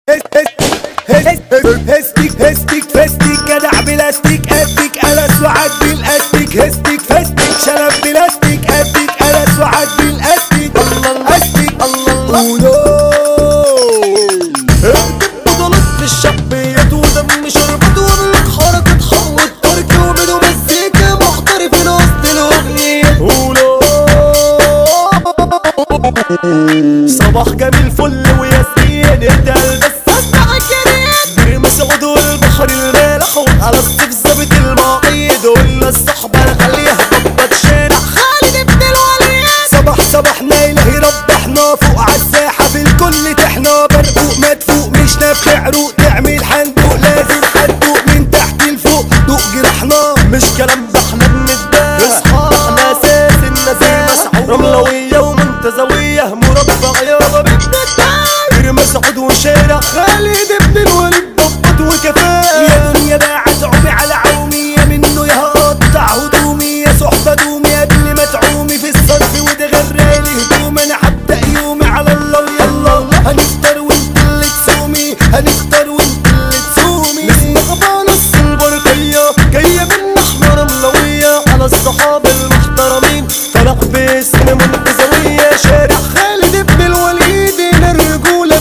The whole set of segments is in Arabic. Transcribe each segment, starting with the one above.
هستيك فستيك جدع بلاستيك اديك قلس وعدي الاستيك هستيك فستيك شلب بلاستيك اديك قلس وعدي الاستيك استيك قولوا بطولات في الشعبيات ودم شربت واملك حركة حوت تركي وبدو مزيكا محترفين وسط الاغنية قولوا صباح جميل فل وياسمين ادى بس مسعود والبحر المالح وعلى الصيف ظابط المواعيد ولا الصحبة خليها ضبط شارع خالد ابن الوليد صباح نايله ربحنا فوق عالساحة في الكل تحنا برقوق مدفوق مش نفخ عروق تعمل حندوق لازم حندوق من تحت لفوق دوق جرحنا مش كلام ده احنا بنتباهى احنا اساس الناس مسعود رملوية ومنتزوية مربع يابا بنتباهى مسعود وشارع خالد ابن الوليد وكفاء يا دنيا باعت عمي على عومي يا منه يا هقطع هدومي يا صحبة دومي قبل ما تعومي في الصرف وتغرقلي هدوم انا هبدأ يومي على الله ويلا هنفطر وانت اللي تسومي هنفطر وانت اللي تسومي نسمع نص البرقية جاية من احنا رملوية على الصحاب المحترمين طلع باسم منتزوية شارع خالد ابن الوليد الرجولة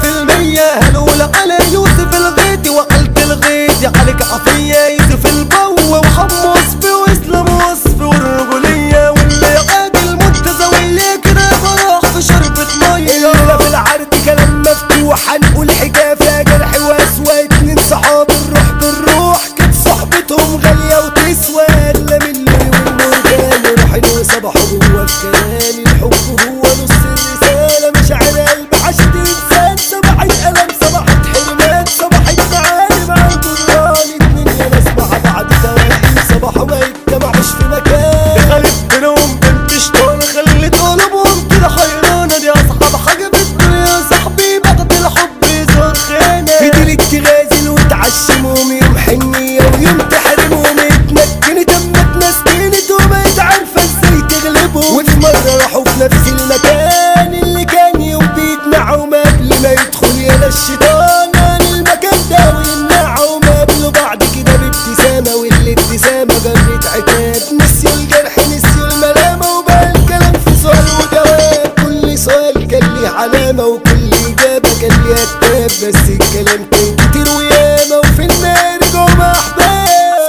100% هنقول على يوسف الغيدي وقلت الغيدي عليك عطية يوسف البو وحمص وصفي واسلام وصفي والرجولية واللي عاد المنتزوية كده فرح في شربة مية إلا في العرض كلام مفتوح هنقول حكاية جرح واسوى اتنين صحاب الروح بالروح كانت صحبتهم غالية وتسوى إلا من اللي والمرجان روحين وصبحوا جوا في كياني الحب هو نص الرسالة مشاعر قلب عشت إنسان صباحت ألم صباحت حرمان صباحت معاني مع الجران اتنين يا ناس مع بعض توائم صباحوا ما يجتمعوش في مكان خلت بينهم بنت شطانة خلت قلوبهم كده حيرانة دي أصحاب حاجة في الدنيا صاحبي بقت الحب يظهر خانة فضلت تغازل وتعشمهم يوم حنية ويوم تحرمهم اتمكنت اما اتنسكنت وبقت عارفة ازاي تغلبهم وفي مرة راحوا في نفس المكان اللي كان يوم بيجمعهم قبل ما يدخل يلا الشيطان المكان ده ويمنعهم قابلوا بعض كده بابتسامة والابتسامة جرت عتاب نسيوا الجرح نسيوا الملامة وبقى الكلام في سؤال وجواب كل سؤال كان ليه علامة وكل إجابة كان ليها كتاب بس الكلام كان كتير وياما وفي النار جوه أحباب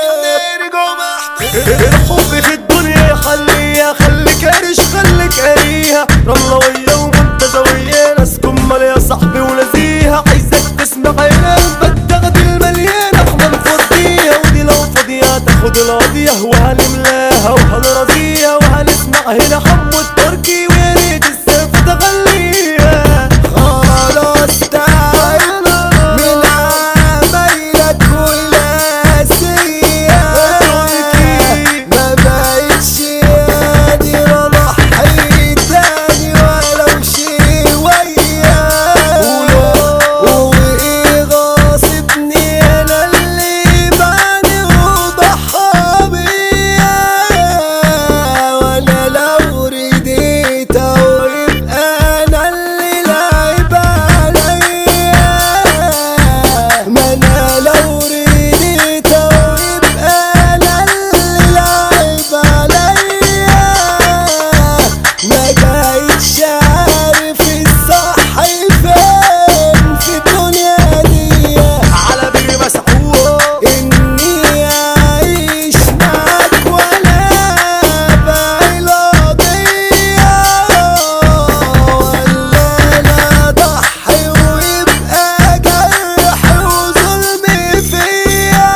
الحب في الدنيا يحليها خليك قارش خليك قاريها رملوية ومنتزوية ناس كمال يا صاحبي ونزيها عايزك تسمع هنا البتاخد المليانة احنا نفضيها ودي لو فاضية تاخد القضية وهنملاها وهنرضيها وهنسمع هنا حمو التركي ويا ريت السيف تغليها خلاص تعال من عمايلك والقاسية ما بقتش قادر اضحي تاني ولو شوية وايه غاصبني انا اللي بعني وضحى بيا وانا لو رديت او يبقى انا اللي لعب عليا ما انا لو رديت او يبقى انا اللي لعب عليا ما بقتش عارف الصح فين في الدنيا دي على بير مسعود اني اعيش معاك ولا باقي القضية ولا انا اضحي ويبقى جرح وظلم فيا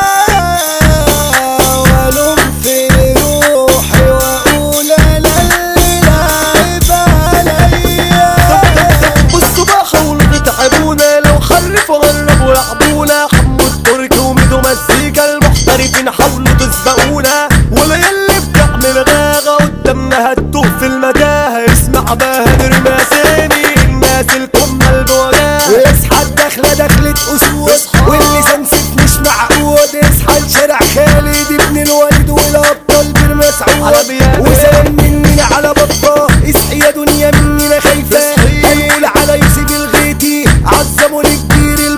والوم في روحي واقول انا اللي لعب عليا بصوا بقى حاولوا تتعبونا لو حرفوا قربوا يلعبونا حمو التركي وميدو مزيكا المحترفين حاولوا تسبقونا ولا يلي بتعمل غاغة قدامنا هتوه في المتاهة اسمع بهدر مساني الناس الكمل بوجاها اصحى الدخلة دخلة اسود واللي سمسك مش معقود اصحى لشارع خالد ابن الوليد والابطال بير مسعود وسلام مننا على بطة اصحي يا دنيا مننا خايفة هنقول على يوسف الغيتي عظموا لكبير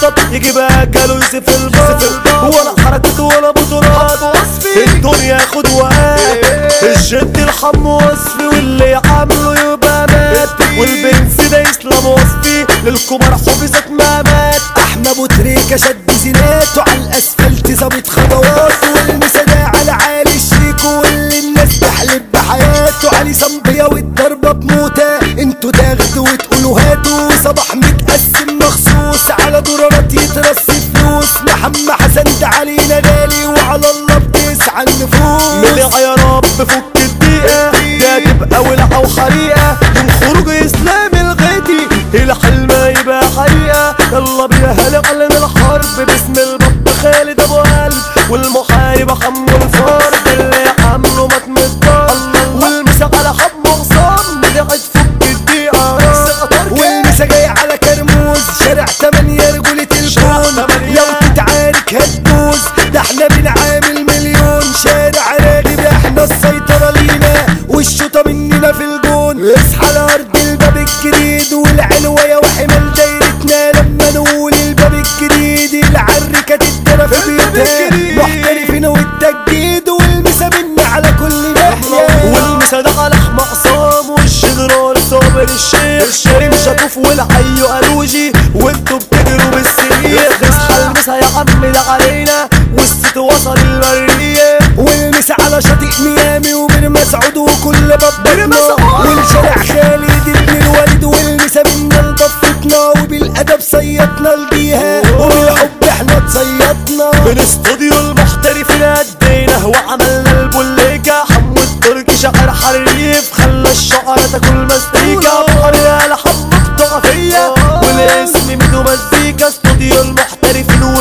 يغلط يجي بقى جاله يوسف الباب ولا حركته ولا بطولات الدنيا ياخد وقت الجد الحم وصفي واللي عامله يبقى مات والبنس ده يسلم وصفي للكبار حبست ما مات. احمد ابو تريكه شد زيناته على الاسفلت ظابط خطواته والمسادة على عالي الشيك واللي الناس تحلب بحياته علي صنبيه والضربه بموته انتوا تاخدوا وتقولوا هاتوا صباح متقسم مخصوص على دولارات يترص فلوس محمد حسن ده علينا غالي وعلى الله بتسعى النفوس ملع يا رب فك الدقيقه ده تبقى ولعه وحريقه من خروج اسلام الغيتي الحلم يبقى حقيقه. يلا بينا هنعلن الحرب باسم البط خالد ابو قلب والمحارب حمو الفرد اللي عامله مات متضر والمسا على حمو غصان مدعت فك الدقيقه والمسا جاي على كرموز شارع 8 رجولة الكون لو تتعارك هتدوز ده احنا بنعامل مليون شارع راغب احنا السيطرة لينا والشوطة مننا في الجون اصحى لارض الباب الجديد والعلوية وحمال دايرتنا لما نقول الباب الجديد العركة تتدرى في بيوتها محترفين والتجديد والمسا منا على كل ناحية والمسا ده على احمى عصام والجنرال صابر الشيخ كريم شطوف والحي قالوجي وانتوا بتجروا بالسرير اصحى المسا يا عم ده علينا والست وصل البرية والمسا على شاطئ ميامي وبن مسعود وكل بابنا والشارع خالد ابن الوليد والمسا منا لضفتنا وبالادب صيتنا لبيها وبالحب احنا اتصيطنا من استوديو المحترفين ادينا وعملنا البوليكا حمو التركي شاعر حريف خلى الشعر تاكل مزيكا بحرنا لحمو ضعفية والاسم منه مزيكا استوديو المحترفين